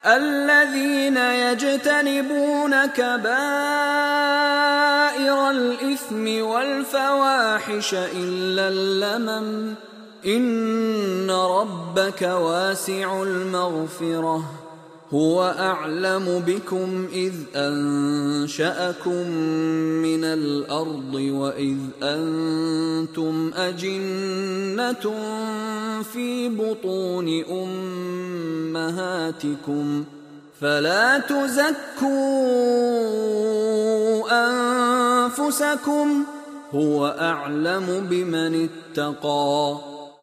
الذين يجتنبون كبائر الإثم والفواحش إلا اللمم إن ربك واسع المغفرة هو أعلم بكم إذ أنشأكم من الأرض وإذ أنتم أجنة في بطون أمهاتكم فلا تزكوا أنفسكم هو أعلم بمن اتقى